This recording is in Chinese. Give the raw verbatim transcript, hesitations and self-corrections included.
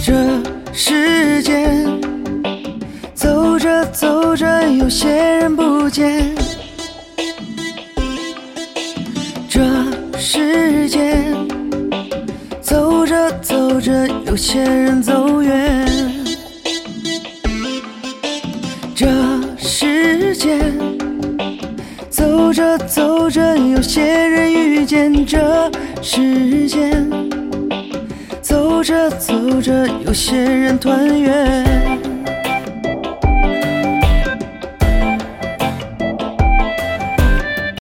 这世间走着走着，有些人不见。这世间走着走着，有些人走远。这世间走着走着，有些人遇见。这世间走着走着，有些人团圆。